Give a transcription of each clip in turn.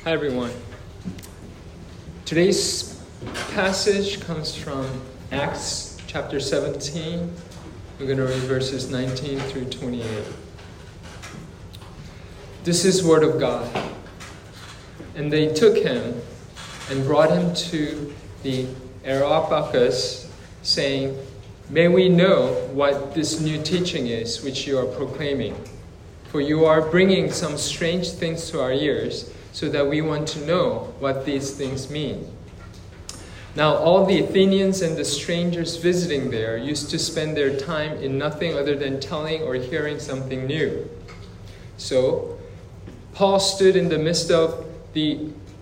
Hi everyone. Today's passage comes from Acts chapter 17. We're going to read verses 19 through 28. This is word of God. And they took him and brought him to the Areopagus, saying, "May we know what this new teaching is which you are proclaiming. For you are bringing some strange things to our ears, so that we want to know what these things mean." Now all the Athenians and the strangers visiting there used to spend their time in nothing other than telling or hearing something new. So Paul stood in the midst of the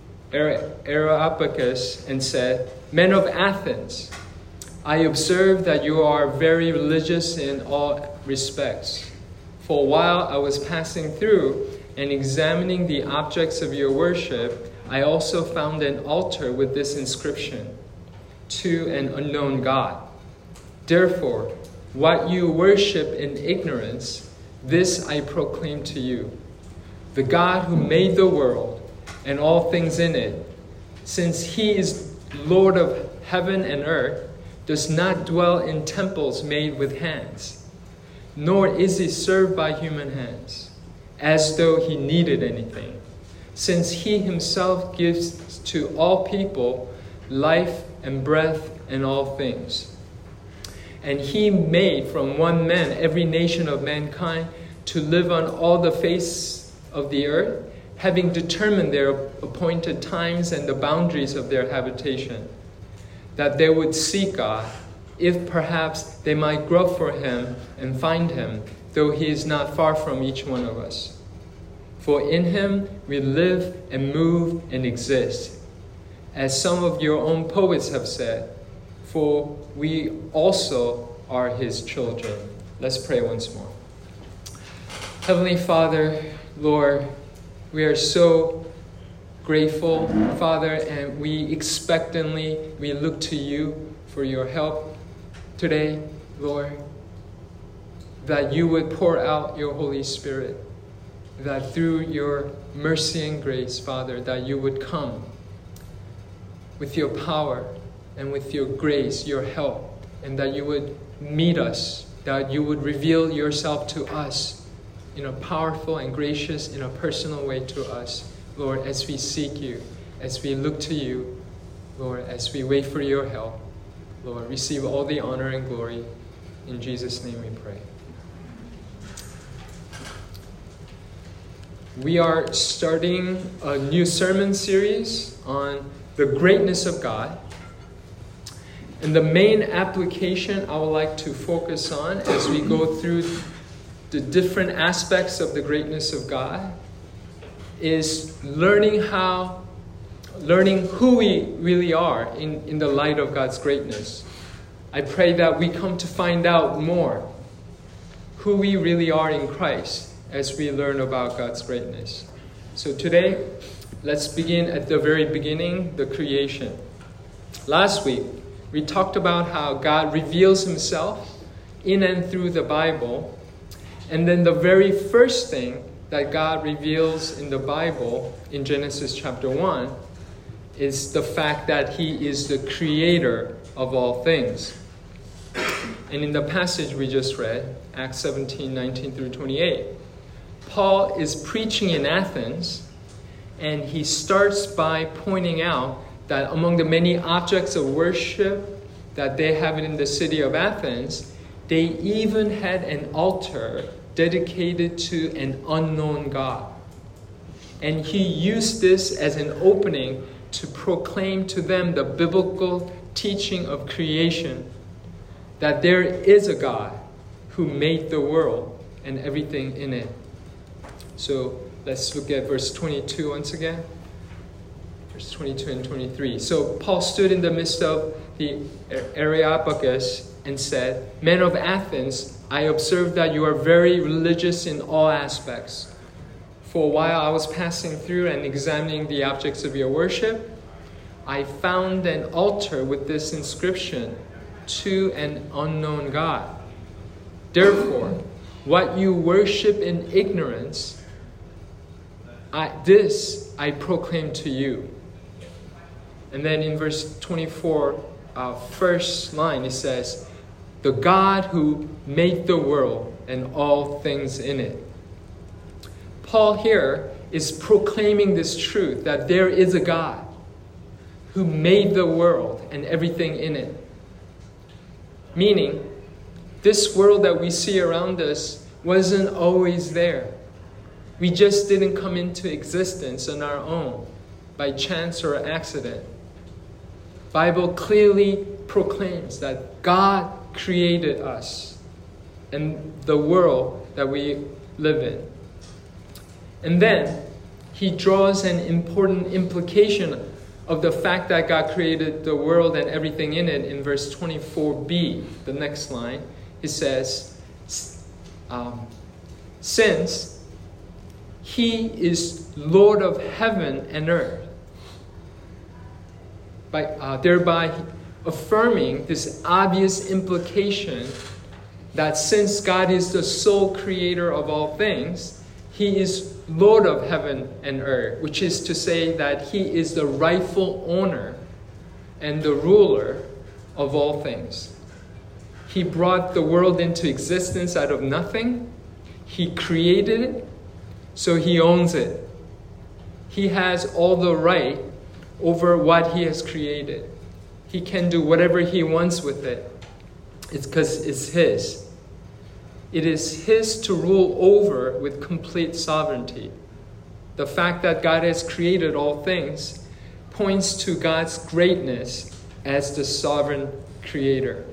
Areopagus and said, "Men of Athens, I observe that you are very religious in all respects. For a while I was passing through and examining the objects of your worship, I also found an altar with this inscription, 'To an unknown God.' Therefore, what you worship in ignorance, this I proclaim to you. The God who made the world and all things in it, since he is Lord of heaven and earth, does not dwell in temples made with hands, nor is he served by human hands, as though he needed anything, since he himself gives to all people life and breath and all things. And he made from one man every nation of mankind to live on all the face of the earth, having determined their appointed times and the boundaries of their habitation, that they would seek God, if perhaps they might grope for him and find him, though he is not far from each one of us. For in him we live and move and exist, as some of your own poets have said, for we also are his children." Let's pray once more. Heavenly Father, Lord, we are so grateful, Father, and we look to you for your help today, Lord, that you would pour out your Holy Spirit, that through your mercy and grace, Father, that you would come with your power and with your grace, your help, and that you would meet us, that you would reveal yourself to us in a powerful and gracious, in a personal way to us, Lord, as we seek you, as we look to you, Lord, as we wait for your help. Lord, receive all the honor and glory. In Jesus' name we pray. We are starting a new sermon series on the greatness of God. And the main application I would like to focus on as we go through the different aspects of the greatness of God is learning who we really are in the light of God's greatness. I pray that we come to find out more who we really are in Christ as we learn about God's greatness. So today, let's begin at the very beginning, the creation. Last week, we talked about how God reveals himself in and through the Bible. And then the very first thing that God reveals in the Bible, in Genesis chapter 1, is the fact that he is the creator of all things. And in the passage we just read, Acts 17, 19 through 28, Paul is preaching in Athens, and he starts by pointing out that among the many objects of worship that they have in the city of Athens, they even had an altar dedicated to an unknown God. And he used this as an opening to proclaim to them the biblical teaching of creation, that there is a God who made the world and everything in it. So let's look at verse 22 once again. Verse 22 and 23. So Paul stood in the midst of the Areopagus and said, "Men of Athens, I observe that you are very religious in all aspects. For a while I was passing through and examining the objects of your worship. I found an altar with this inscription, 'To an unknown God.' Therefore, what you worship in ignorance, This I proclaim to you. And then in verse 24, first line, it says, the God who made the world and all things in it. Paul here is proclaiming this truth that there is a God who made the world and everything in it. Meaning, this world that we see around us wasn't always there. We just didn't come into existence on our own by chance or accident. Bible clearly proclaims that God created us and the world that we live in. And then he draws an important implication of the fact that God created the world and everything in it in verse 24b, the next line. He says, since he is Lord of heaven and earth, thereby affirming this obvious implication that since God is the sole creator of all things, he is Lord of heaven and earth, which is to say that he is the rightful owner and the ruler of all things. He brought the world into existence out of nothing. He created it, so he owns it. He has all the right over what he has created. He can do whatever he wants with it. It's because it's his. It is his to rule over with complete sovereignty. The fact that God has created all things points to God's greatness as the sovereign creator.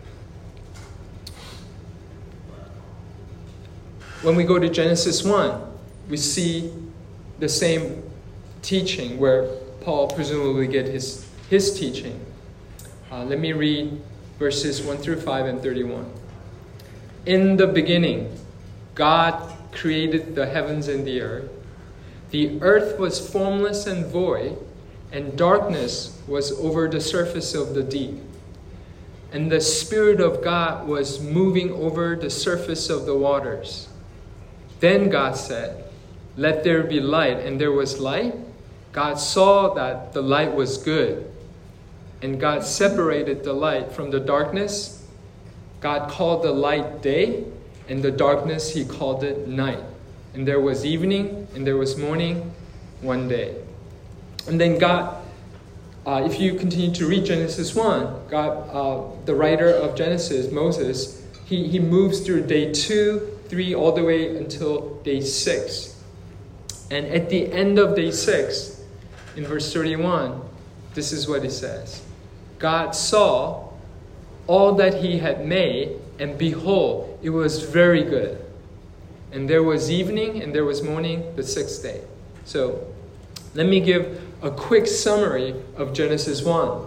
When we go to Genesis 1, we see the same teaching where Paul presumably get his teaching. Let me read verses 1 through 5 and 31. In the beginning, God created the heavens and the earth. The earth was formless and void, and darkness was over the surface of the deep. And the Spirit of God was moving over the surface of the waters. Then God said, "Let there be light," and there was light. God saw that the light was good. And God separated the light from the darkness. God called the light day, and the darkness he called it night. And there was evening, and there was morning, one day. And then God, if you continue to read Genesis 1, God, the writer of Genesis, Moses, he moves through day 2, 3, all the way until day 6. And at the end of day 6, in verse 31, this is what it says. God saw all that he had made, and behold, it was very good. And there was evening, and there was morning, the 6th day. So, let me give a quick summary of Genesis 1.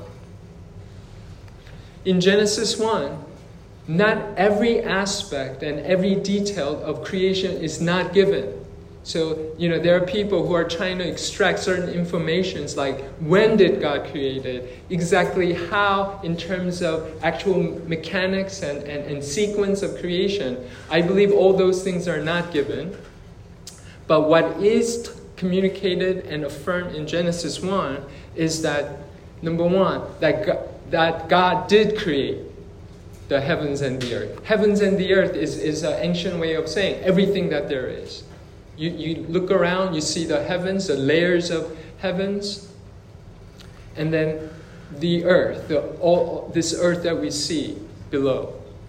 In Genesis 1, not every aspect and every detail of creation is not given. So, there are people who are trying to extract certain informations like when did God create it, exactly how in terms of actual mechanics and sequence of creation. I believe all those things are not given. But what is communicated and affirmed in Genesis 1 is that, number one, that God did create the heavens and the earth. Heavens and the earth is an ancient way of saying everything that there is. You look around, you see the heavens, the layers of heavens, and then the earth, this earth that we see below.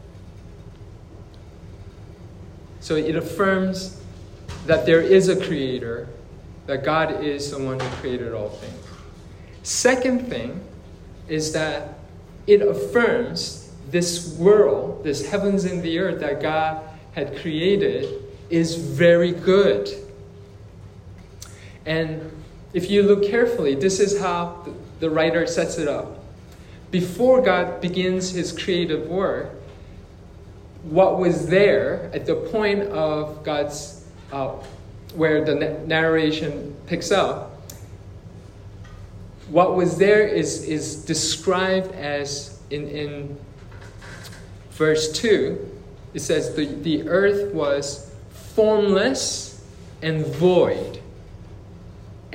So it affirms that there is a creator, that God is the one who created all things. Second thing is that it affirms this world, this heavens and the earth that God had created is very good. And if you look carefully, this is how the writer sets it up. Before God begins his creative work, what was there at the point of God's, where the narration picks up, what was there is described as in verse 2, it says the earth was formless and void.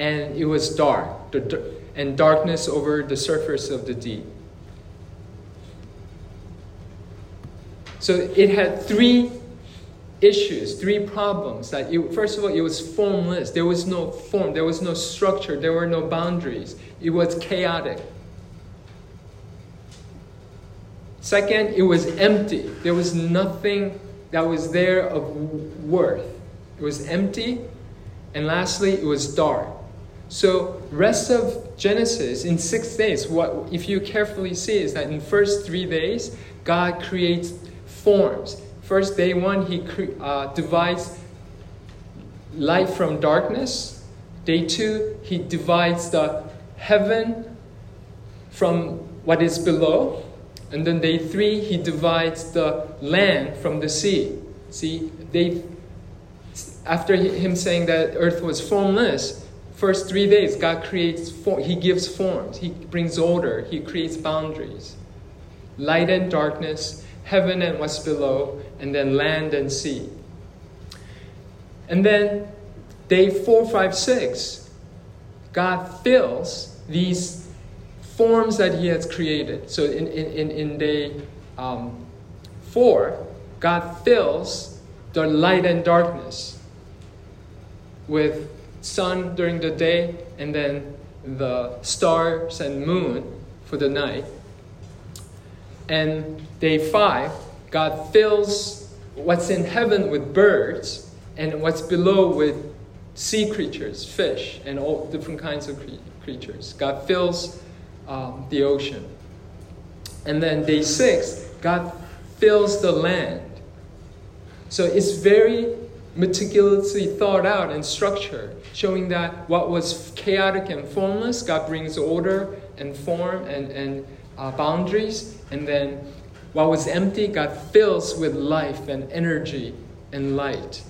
and it was dark, and darkness over the surface of the deep. So it had three issues, three problems. First of all, it was formless. There was no form, there was no structure, there were no boundaries. It was chaotic. Second, it was empty. There was nothing that was there of worth. It was empty. And lastly, it was dark. So rest of Genesis, in 6 days, what if you carefully see is that in the first 3 days, God creates forms. First, day 1, he divides light from darkness. Day 2, he divides the heaven from what is below. And then day 3, he divides the land from the sea. See, after him saying that earth was formless, first 3 days, God creates, he gives forms, he brings order, he creates boundaries. Light and darkness, heaven and what's below, and then land and sea. And then day 4, 5, 6, God fills these forms that he has created. So in day 4, God fills the light and darkness with sun during the day and then the stars and moon for the night. And day 5, God fills what's in heaven with birds and what's below with sea creatures, fish, and all different kinds of creatures. God fills the ocean. And then day 6, God fills the land. So it's very meticulously thought out and structured, showing that what was chaotic and formless, God brings order and form and boundaries. And then what was empty, God fills with life and energy and light.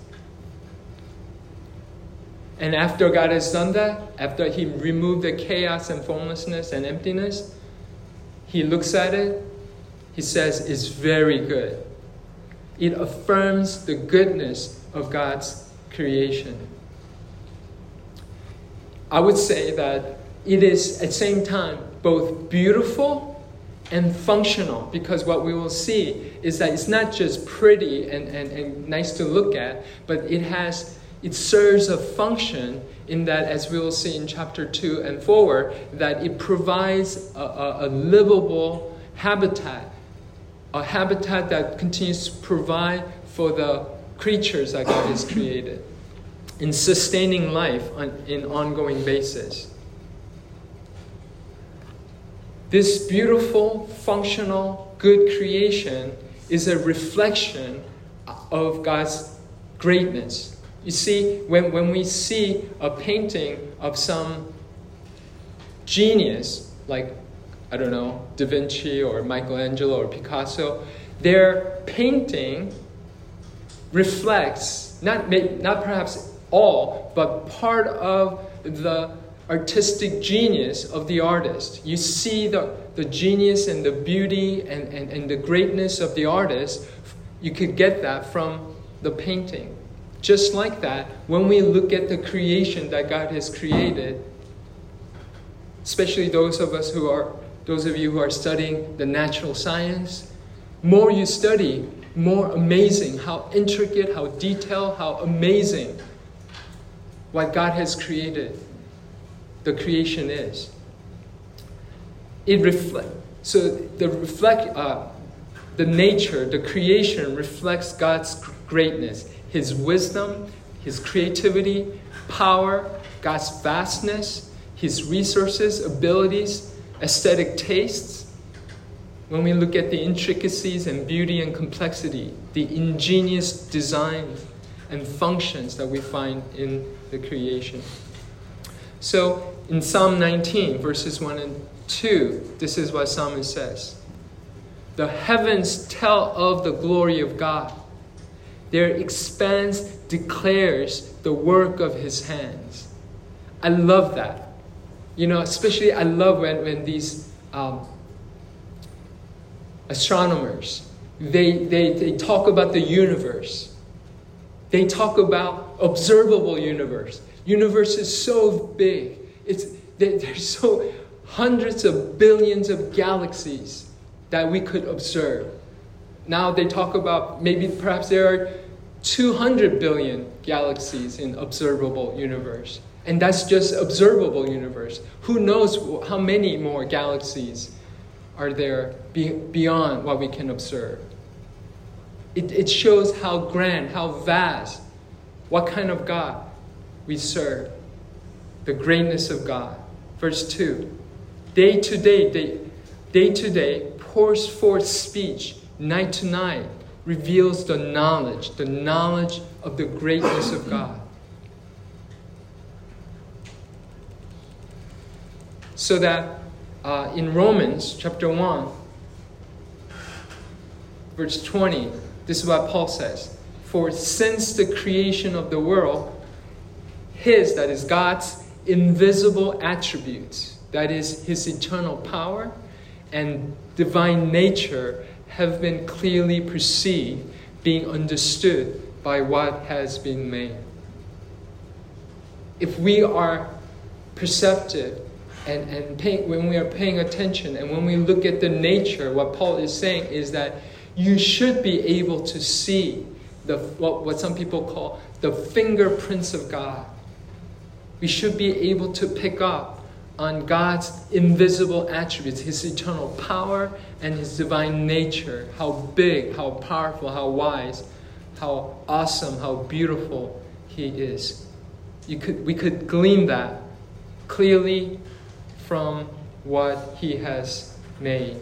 And after God has done that, after he removed the chaos and formlessness and emptiness, he looks at it, he says, it's very good. It affirms the goodness of God's creation. I would say that it is at the same time both beautiful and functional, because what we will see is that it's not just pretty and nice to look at, but it serves a function in that, as we will see in chapter 2 and forward, that it provides a livable habitat, a habitat that continues to provide for the creatures that God has created, in sustaining life in ongoing basis. This beautiful, functional, good creation is a reflection of God's greatness. You see, when we see a painting of some genius, like, I don't know, Da Vinci or Michelangelo or Picasso, their painting reflects, not perhaps all, but part of the artistic genius of the artist. You see the genius and the beauty and the greatness of the artist. You could get that from the painting. Just like that, when we look at the creation that God has created, especially those of you who are studying the natural science, more you study, more amazing, how intricate, how detailed, how amazing what God has created, the creation is. The nature, the creation reflects God's greatness, His wisdom, His creativity, power, God's vastness, His resources, abilities, aesthetic tastes. When we look at the intricacies and beauty and complexity, the ingenious designs and functions that we find in the creation. So in Psalm 19, verses 1 and 2, this is what Psalmist says. The heavens tell of the glory of God. Their expanse declares the work of His hands. I love that. Especially I love when these astronomers, they talk about the universe. They talk about observable universe. Universe is so big. There's so hundreds of billions of galaxies that we could observe. Now they talk about perhaps there are 200 billion galaxies in observable universe. And that's just observable universe. Who knows how many more galaxies are there beyond what we can observe. It shows how grand, how vast, what kind of God we serve. The greatness of God. Verse 2. Day to day pours forth speech. Night to night reveals the knowledge of the greatness of God. So that in Romans chapter 1, verse 20, this is what Paul says. For since the creation of the world, that is God's invisible attributes, that is his eternal power and divine nature, have been clearly perceived, being understood by what has been made. If we are perceptive when we are paying attention and when we look at the nature, what Paul is saying is that you should be able to see what some people call the fingerprints of God. We should be able to pick up on God's invisible attributes, his eternal power and his divine nature, how big, how powerful, how wise, how awesome, how beautiful he is. We could glean that clearly from what he has made.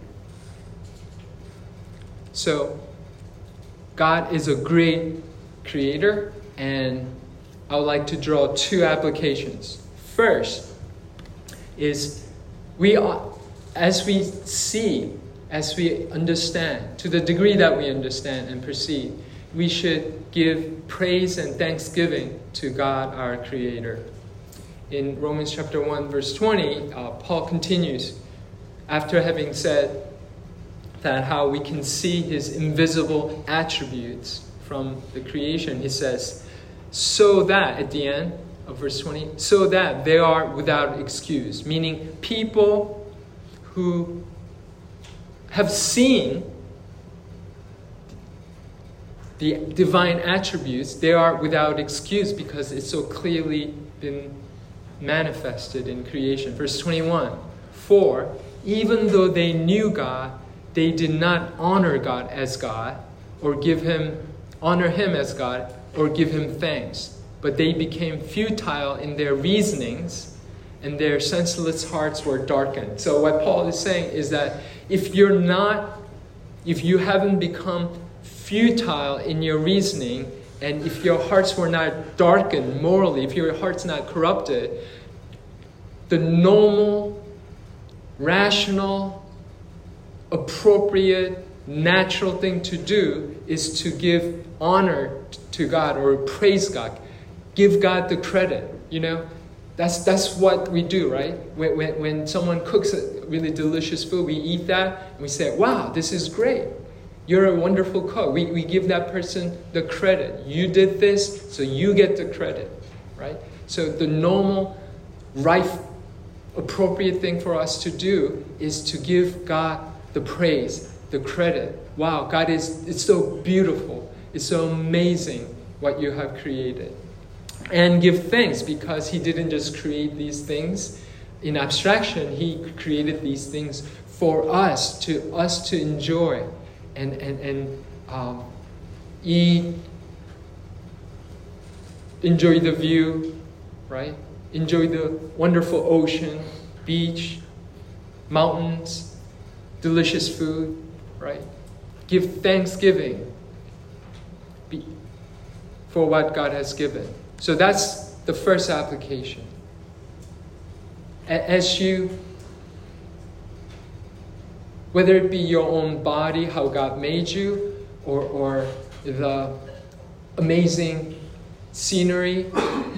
So, God is a great creator, and I would like to draw two applications. First is as we understand, to the degree that we understand and perceive, we should give praise and thanksgiving to God, our Creator. In Romans chapter 1, verse 20, Paul continues, after having said that how we can see his invisible attributes from the creation, he says, so that, at the end of verse 20, so that they are without excuse. Meaning people who have seen the divine attributes, they are without excuse because it's so clearly been manifested in creation. Verse 21, for even though they knew God, they did not honor God as God, or honor him as God, or give him thanks. But they became futile in their reasonings, and their senseless hearts were darkened. So what Paul is saying is that if you haven't become futile in your reasoning, and if your hearts were not darkened morally, if your heart's not corrupted, the normal, rational, appropriate, natural thing to do is to give honor to God or praise God. Give God the credit, That's what we do, right? When someone cooks a really delicious food, we eat that and we say, wow, this is great. You're a wonderful cook. We give that person the credit. You did this, so you get the credit, right? So the normal, right, appropriate thing for us to do is to give God the praise, the credit. Wow, God it's so beautiful. It's so amazing what you have created. And give thanks because he didn't just create these things in abstraction. He created these things for us to enjoy and eat, enjoy the view, right? Enjoy the wonderful ocean, beach, mountains, delicious food, right? Give thanksgiving for what God has given. So that's the first application. As you, whether it be your own body, how God made you, or the amazing scenery,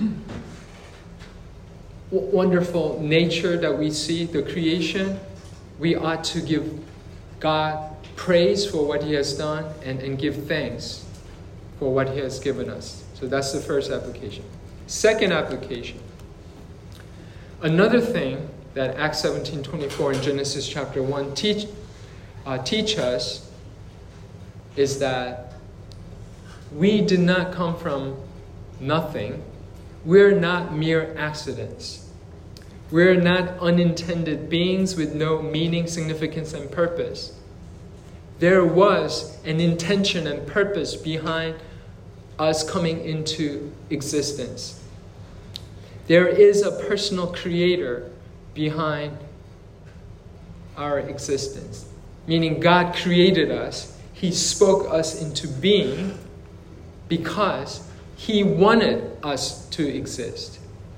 wonderful nature that we see, the creation, we ought to give God praise for what he has done and give thanks for what he has given us. So that's the first application. Second application. Another thing that Acts 17:24 and Genesis chapter 1 teach us is that we did not come from nothing. We're not mere accidents. We're not unintended beings with no meaning, significance, and purpose. There was an intention and purpose behind us coming into existence. There is a personal creator behind our existence. Meaning God created us. He spoke us into being because He wanted us to exist.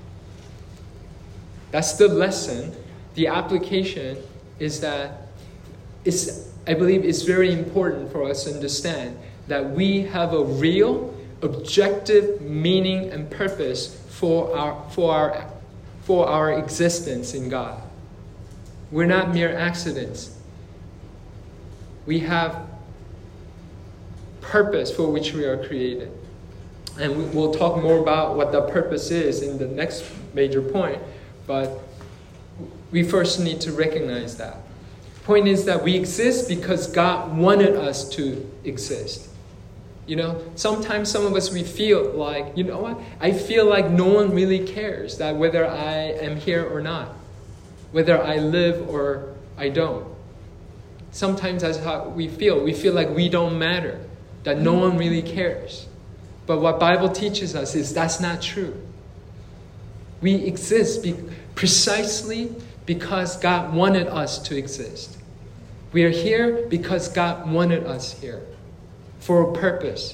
That's the lesson. The application is that I believe it's very important for us to understand that we have a real, objective meaning and purpose for our existence in God. We're not mere accidents. We have purpose for which we are created. And we'll talk more about what the purpose is in the next major point. But we first need to recognize that. Point is that we exist because God wanted us to exist. Sometimes some of us, we feel like, you know what? I feel like no one really cares that whether I am here or not. Whether I live or I don't. Sometimes that's how we feel. We feel like we don't matter. That no one really cares. But what Bible teaches us is that's not true. We exist precisely because God wanted us to exist. We are here because God wanted us here for a purpose.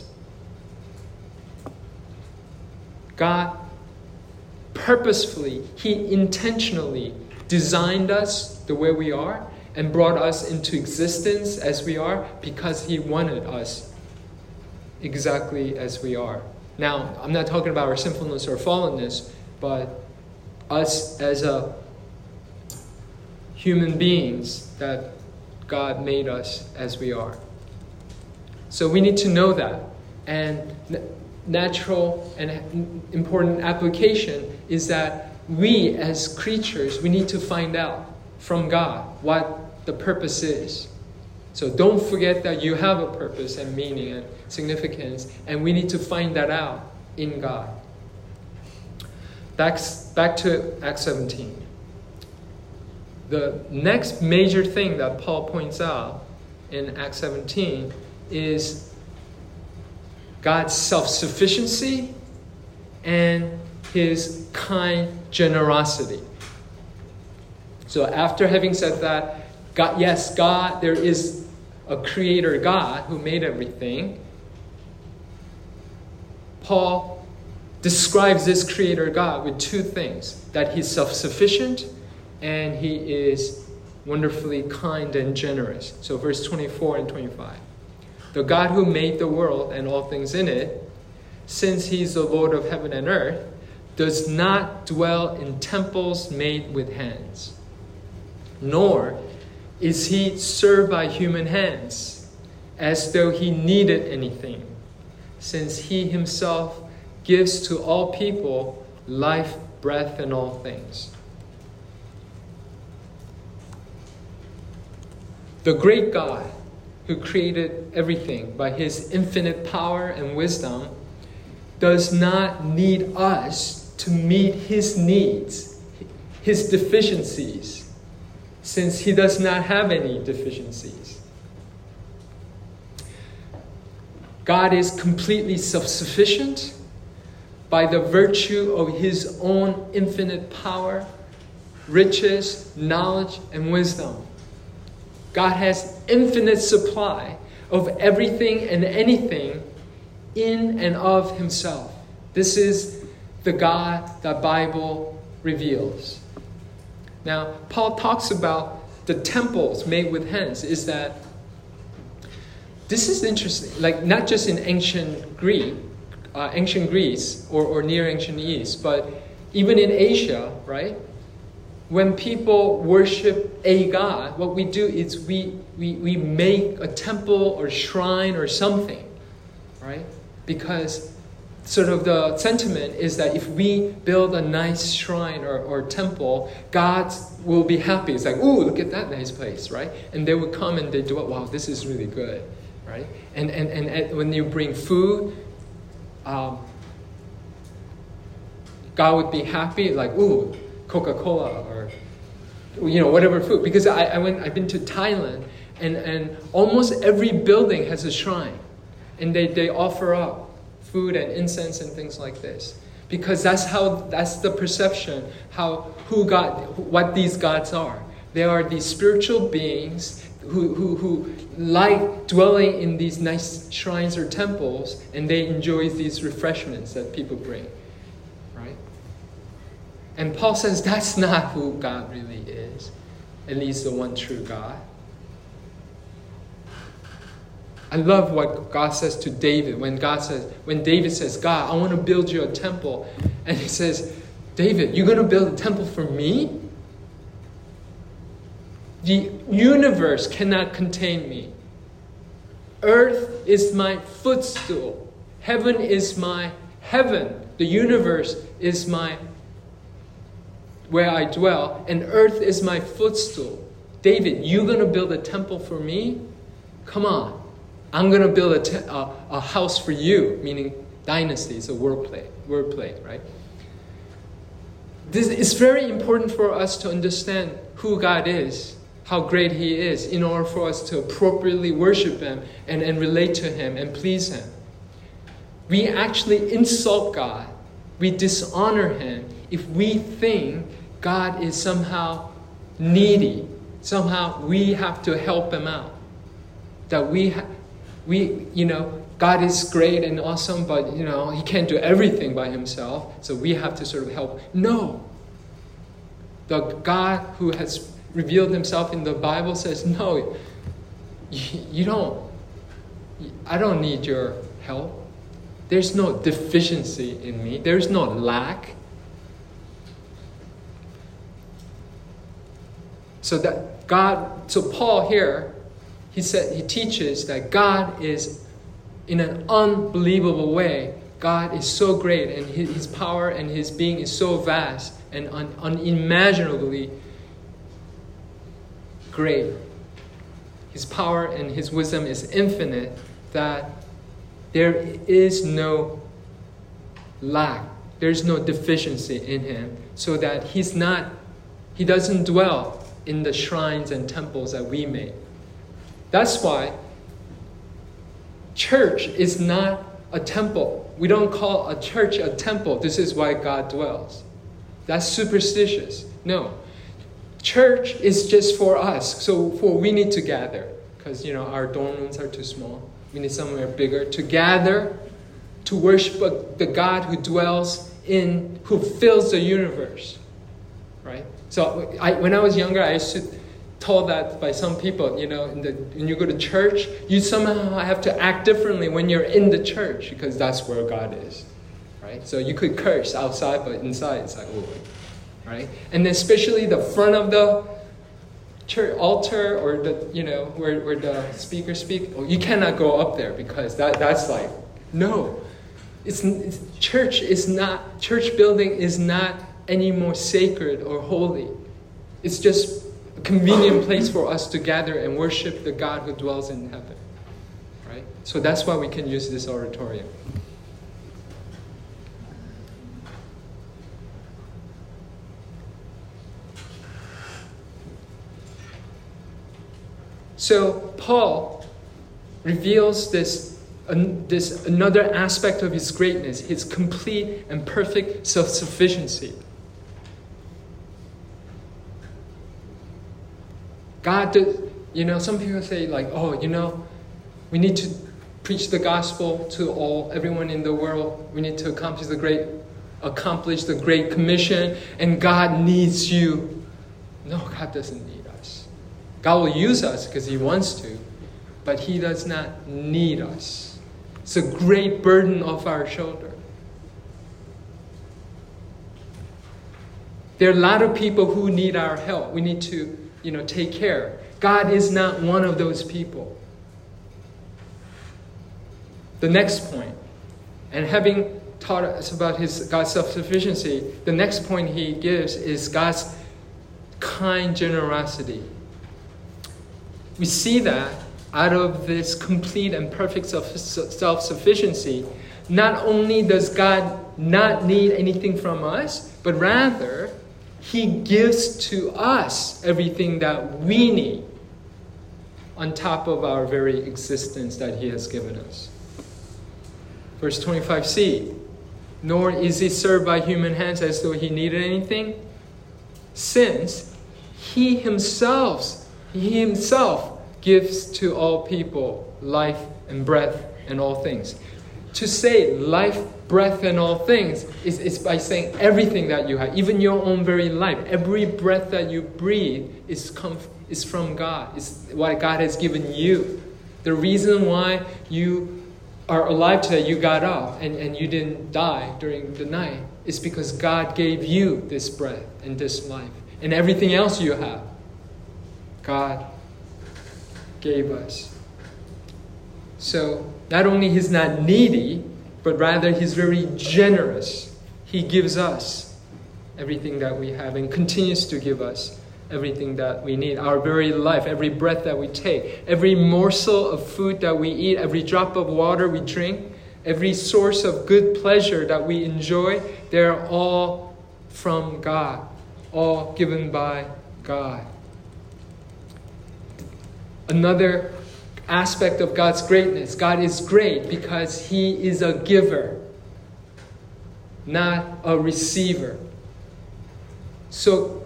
God purposefully, He intentionally designed us the way we are and brought us into existence as we are because He wanted us exactly as we are. Now, I'm not talking about our sinfulness or fallenness, but us as a human beings that God made us as we are. So we need to know that. And natural and important application is that we as creatures, we need to find out from God what the purpose is. So don't forget that you have a purpose and meaning and significance, and we need to find that out in God. Back to Acts 17. The next major thing that Paul points out in Acts 17 is God's self-sufficiency and His kind generosity. So after having said that, God, there is a creator God who made everything. Paul describes this creator God with two things: that He's self-sufficient and He is wonderfully kind and generous. So verse 24 and 25. The God who made the world and all things in it, since He's the Lord of heaven and earth, does not dwell in temples made with hands, nor is He served by human hands, as though He needed anything, since He Himself gives to all people life, breath, and all things. The great God who created everything by His infinite power and wisdom does not need us to meet His needs, His deficiencies, since He does not have any deficiencies. God is completely self-sufficient by the virtue of His own infinite power, riches, knowledge, and wisdom. God has infinite supply of everything and anything in and of Himself. This is the God that Bible reveals. Now, Paul talks about the temples made with hands. Is that this is interesting? Like not just in ancient Greece or near ancient East, but even in Asia, right? When people worship a god, what we do is we make a temple or shrine or something, right? Because sort of the sentiment is that if we build a nice shrine or temple, God will be happy. It's like, ooh, look at that nice place, right? And they would come and they do it. Wow, this is really good, right? And when you bring food, God would be happy, like, ooh, Coca-Cola or whatever food. Because I've been to Thailand, and almost every building has a shrine, and they offer up food and incense and things like this, because that's the perception what these gods are. They are these spiritual beings who like dwelling in these nice shrines or temples, and they enjoy these refreshments that people bring, right? And Paul says that's not who God really is, at least the one true God. I love what God says to David when David says, God, I want to build you a temple. And he says, David, you're going to build a temple for me? The universe cannot contain me. Earth is my footstool. Heaven is my heaven. The universe is where I dwell. And earth is my footstool. David, you're going to build a temple for me? Come on. I'm going to build a house for you, meaning dynasty. It's a wordplay, right? This is very important for us to understand who God is, how great He is, in order for us to appropriately worship Him and relate to Him and please Him. We actually insult God. We dishonor Him if we think God is somehow needy. Somehow we have to help Him out. That God is great and awesome, but, He can't do everything by Himself, so we have to sort of help. No. The God who has revealed Himself in the Bible says, no, I don't need your help. There's no deficiency in me. There's no lack. So Paul here, he teaches that God is, in an unbelievable way, God is so great, and His power and His being is so vast and unimaginably great. His power and His wisdom is infinite, that there is no lack, there's no deficiency in Him, so that He doesn't dwell in the shrines and temples that we make. That's why church is not a temple. We don't call a church a temple. This is why God dwells. That's superstitious. No. Church is just for us. So we need to gather. Because, our dorm rooms are too small. We need somewhere bigger to gather, to worship the God who who fills the universe. Right? So when I was younger, I used to told that by some people, when you go to church, you somehow have to act differently when you're in the church, because that's where God is, right? So you could curse outside, but inside it's like, oh, right? And especially the front of the church altar, or where the speakers speak, you cannot go up there, because that's like, no, church building is not any more sacred or holy. It's just a convenient place for us to gather and worship the God who dwells in heaven, right? So that's why we can use this auditorium. So Paul reveals this another aspect of his greatness, his complete and perfect self-sufficiency. God does, some people say like, we need to preach the gospel to everyone in the world. We need to accomplish the Great Commission, and God needs you. No, God doesn't need us. God will use us because He wants to, but He does not need us. It's a great burden off our shoulder. There are a lot of people who need our help. We need to take care. God is not one of those people. The next point, and having taught us about God's self-sufficiency, the next point he gives is God's kind generosity. We see that out of this complete and perfect self-sufficiency, not only does God not need anything from us, but rather he gives to us everything that we need on top of our very existence that he has given us. Verse 25c, nor is he served by human hands as though he needed anything, since he himself gives to all people life and breath and all things. To say life, breath, and all things is by saying everything that you have, even your own very life. Every breath that you breathe is from God. It's what God has given you. The reason why you are alive today, you got up and you didn't die during the night, is because God gave you this breath and this life. And everything else you have, God gave us. So, not only he's not needy, but rather he's very generous. He gives us everything that we have and continues to give us everything that we need. Our very life, every breath that we take, every morsel of food that we eat, every drop of water we drink, every source of good pleasure that we enjoy, they're all from God, all given by God. Another aspect of God's greatness. God is great because he is a giver, not a receiver. So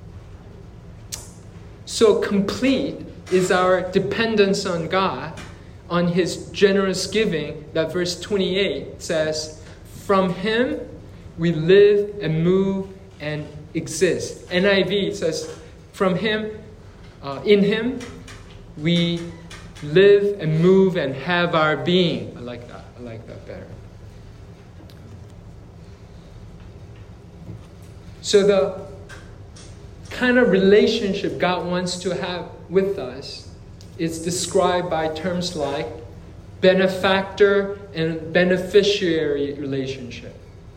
complete is our dependence on God, on his generous giving, that verse 28 says, from him we live and move and exist. NIV says, from him, in him, we live and move and have our being. I like that better. So the kind of relationship God wants to have with us is described by terms like benefactor and beneficiary relationship,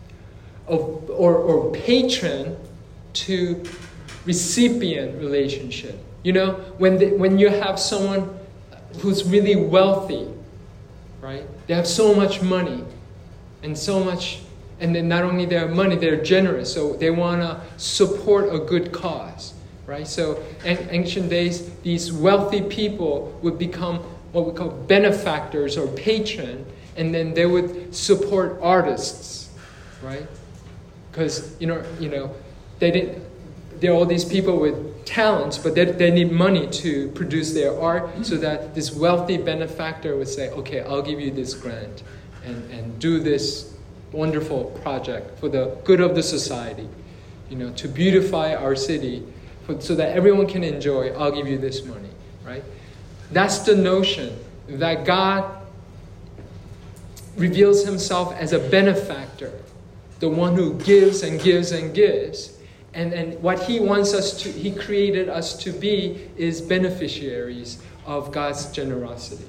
or patron to recipient relationship. You know, when you have someone who's really wealthy, right? They have so much money and then not only they have money, they're generous, so they want to support a good cause, right? So in ancient days, these wealthy people would become what we call benefactors or patron, and then they would support artists, right? Because there are all these people with talents, but they need money to produce their art, so that this wealthy benefactor would say, okay, I'll give you this grant and do this wonderful project for the good of the society, to beautify our city, so that everyone can enjoy. I'll give you this money, right? That's the notion that God reveals himself as a benefactor, the one who gives and gives and gives. And what he wants he created us to be is beneficiaries of God's generosity.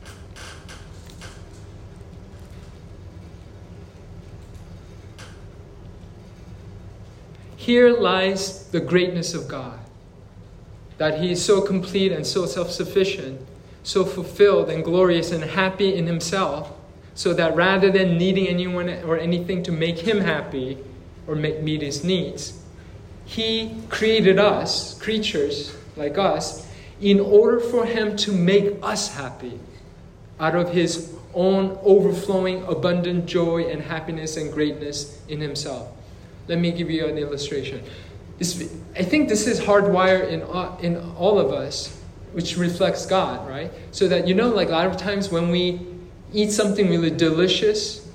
Here lies the greatness of God, that he is so complete and so self-sufficient, so fulfilled and glorious and happy in himself, so that rather than needing anyone or anything to make him happy or meet his needs, he created us, creatures like us, in order for him to make us happy out of his own overflowing, abundant joy and happiness and greatness in himself. Let me give you an illustration. I think this is hardwired in all of us, which reflects God, right? So that, like a lot of times when we eat something really delicious,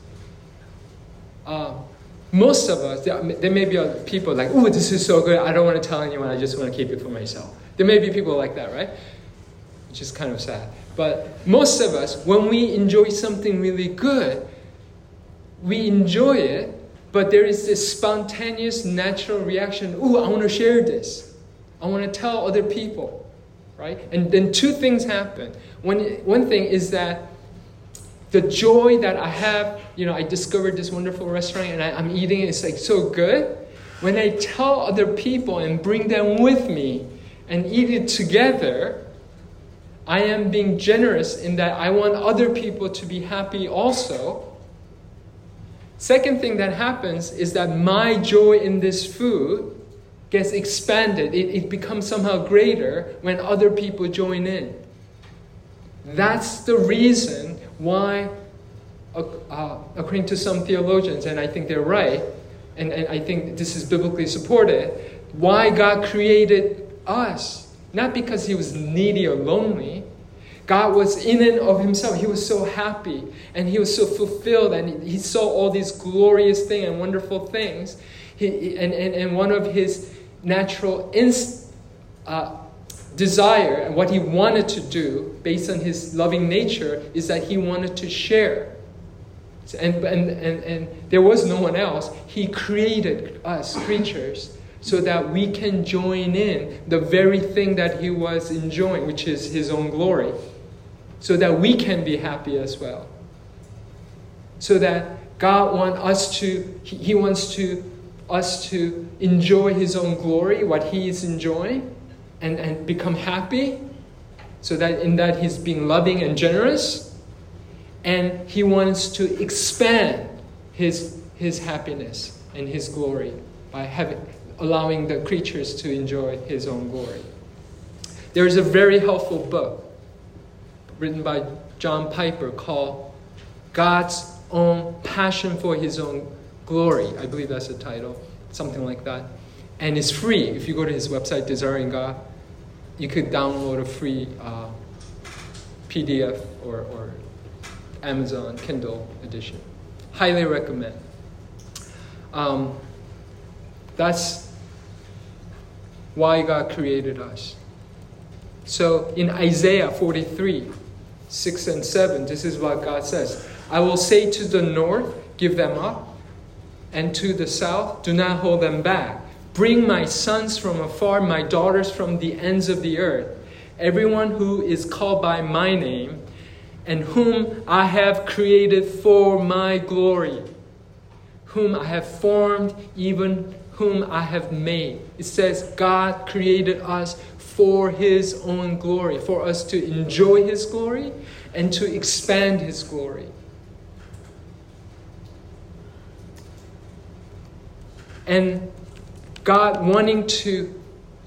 most of us, there may be people like, oh, this is so good, I don't want to tell anyone, I just want to keep it for myself. There may be people like that, right? Which is kind of sad. But most of us, when we enjoy something really good, we enjoy it, but there is this spontaneous, natural reaction, ooh, I want to share this. I want to tell other people, right? And then two things happen. One thing is that The joy that I have, I discovered this wonderful restaurant and I'm eating it. It's like so good. When I tell other people and bring them with me and eat it together, I am being generous in that I want other people to be happy also. Second thing that happens is that my joy in this food gets expanded. It becomes somehow greater when other people join in. That's the reason why, according to some theologians, and I think they're right, and I think this is biblically supported, why God created us. Not because he was needy or lonely. God was in and of himself. He was so happy and he was so fulfilled and he saw all these glorious things and wonderful things. And one of his natural desire and what he wanted to do based on his loving nature is that he wanted to share. And there was no one else. He created us creatures so that we can join in the very thing that he was enjoying, which is his own glory. So that we can be happy as well. So that God wants us to enjoy his own glory, what he is enjoying, and become happy. So that in that he's being loving and generous. And he wants to expand his happiness and his glory by allowing the creatures to enjoy his own glory. There is a very helpful book written by John Piper called God's Own Passion for His Own Glory. I believe that's the title, something like that. And it's free. If you go to his website, Desiring God, you could download a free PDF or Amazon Kindle edition. Highly recommend. That's why God created us. So in Isaiah 43, 6 and 7, this is what God says. I will say to the north, give them up, and to the south, do not hold them back. Bring my sons from afar, my daughters from the ends of the earth. Everyone who is called by my name, and whom I have created for my glory, whom I have formed, even whom I have made. It says God created us for his own glory, for us to enjoy his glory and to expand his glory. And God wanting to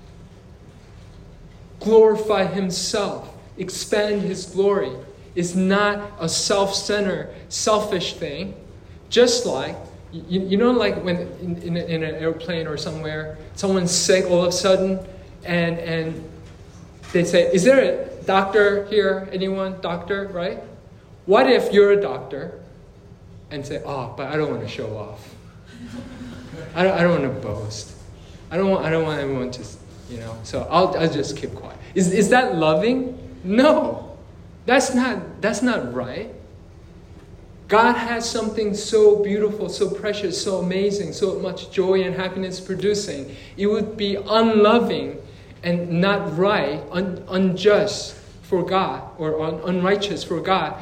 glorify himself, expand his glory, is not a self-centered, selfish thing. Just like, like when in an airplane or somewhere, someone's sick all of a sudden, and they say, is there a doctor here? Anyone? Doctor, right? What if you're a doctor and say, but I don't want to show off. I don't want to boast. I don't want everyone to, so I'll just keep quiet. Is that loving? No. That's not right. God has something so beautiful, so precious, so amazing, so much joy and happiness producing. It would be unloving and not right, unjust for God, or unrighteous for God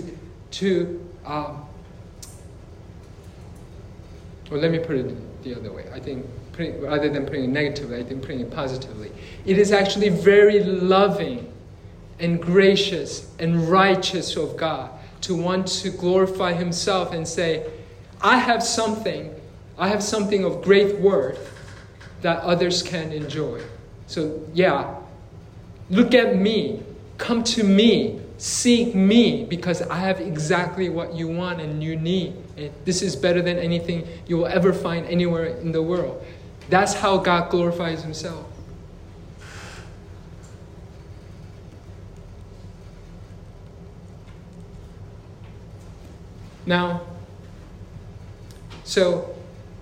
let me put it the other way. I think rather than putting it negatively, I think putting it positively. It is actually very loving and gracious and righteous of God to want to glorify himself and say, I have something of great worth that others can enjoy. So look at me, come to me, seek me, because I have exactly what you want and you need. And this is better than anything you will ever find anywhere in the world. That's how God glorifies himself. Now, so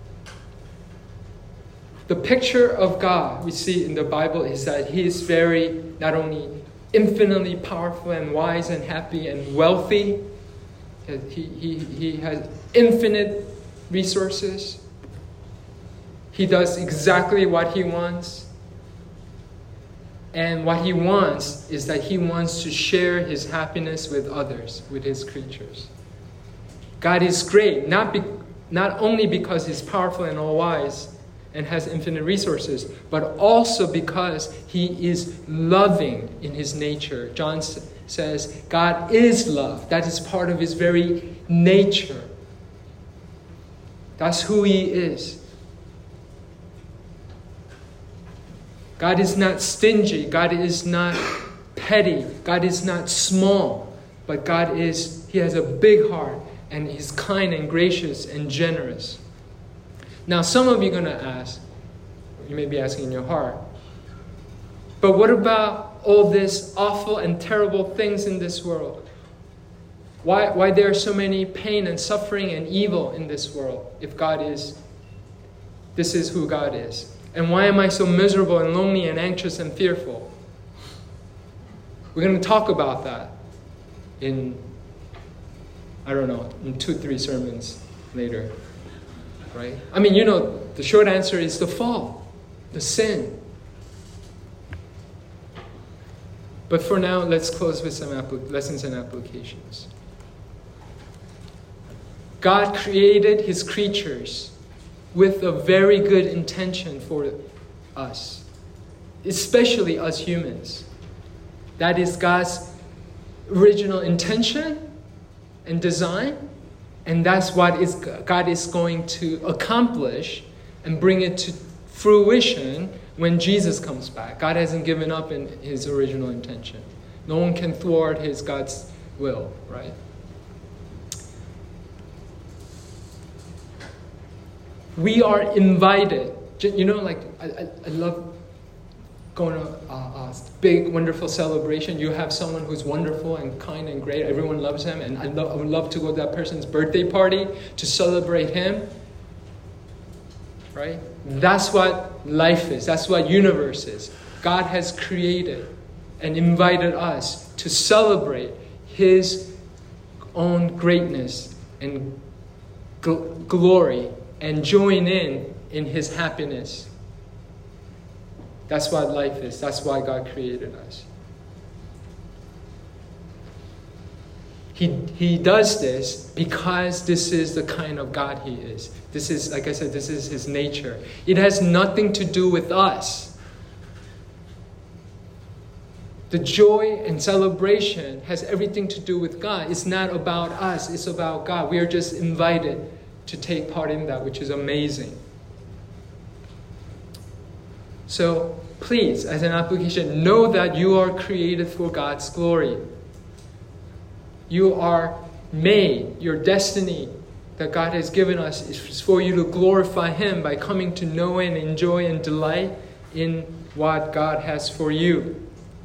the picture of God we see in the Bible is that he is very, not only infinitely powerful and wise and happy and wealthy, he has infinite resources. He does exactly what he wants. And what he wants is that he wants to share his happiness with others, with his creatures. God is great, not only because he's powerful and all-wise and has infinite resources, but also because he is loving in his nature. John says God is love. That is part of his very nature. That's who he is. God is not stingy. God is not petty. God is not small. But he has a big heart, and he's kind and gracious and generous. Now, some of you are going to ask, you may be asking in your heart, but what about all this awful and terrible things in this world? Why there are so many pain and suffering and evil in this world if this is who God is? And why am I so miserable and lonely and anxious and fearful? We're going to talk about that in 2-3 sermons later. Right? I mean, the short answer is the fall, the sin. But for now, let's close with some lessons and applications. God created his creatures with a very good intention for us, especially us humans. That is God's original intention and design, and that's what God is going to accomplish and bring it to fruition when Jesus comes back. God hasn't given up in his original intention. No one can thwart God's will, right? We are invited. I love going to a big, wonderful celebration. You have someone who's wonderful and kind and great. Everyone loves him. And I would love to go to that person's birthday party to celebrate him. Right? That's what life is. That's what universe is. God has created and invited us to celebrate his own greatness and glory and join in his happiness. That's what life is. That's why God created us. He does this because this is the kind of God he is. This is, like I said, this is his nature. It has nothing to do with us. The joy and celebration has everything to do with God. It's not about us. It's about God. We are just invited to take part in that, which is amazing. So please, as an application, know that you are created for God's glory. You are made. Your destiny that God has given us is for you to glorify him by coming to know and enjoy and delight in what God has for you.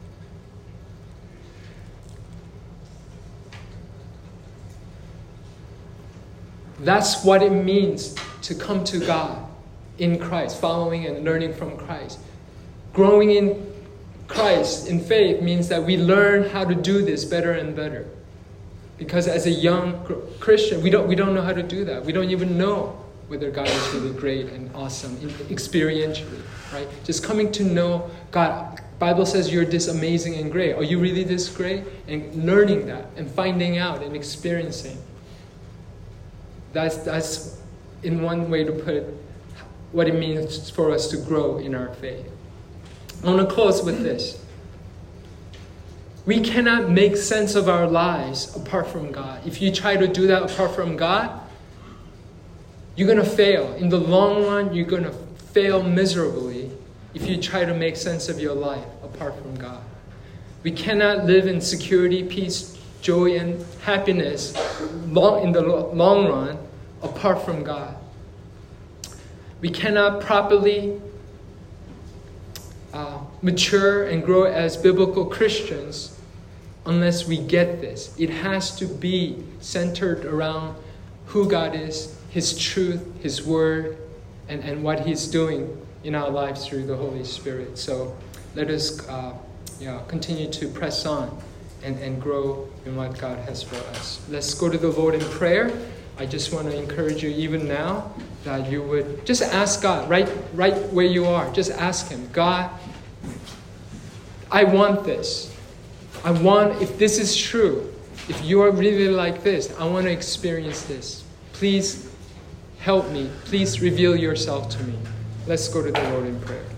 That's what it means to come to God in Christ, following and learning from Christ. Growing in Christ in faith means that we learn how to do this better and better. Because as a young Christian, we don't know how to do that. We don't even know whether God is really great and awesome experientially, right? Just coming to know God. Bible says you're this amazing and great. Are you really this great? And learning that and finding out and experiencing. That's in one way to put it, what it means for us to grow in our faith. I want to close with this. We cannot make sense of our lives apart from God. If you try to do that apart from God, you're going to fail. In the long run, you're going to fail miserably if you try to make sense of your life apart from God. We cannot live in security, peace, joy, and happiness in the long run apart from God. We cannot properly mature and grow as biblical Christians unless we get this. It has to be centered around who God is, his truth, his word, and what he's doing in our lives through the Holy Spirit. So let us continue to press on and grow in what God has for us. Let's go to the Lord in prayer. I just want to encourage you even now that you would just ask God right where you are. Just ask him, God, I want this. If this is true, if you are really like this, I want to experience this. Please help me. Please reveal yourself to me. Let's go to the Lord in prayer.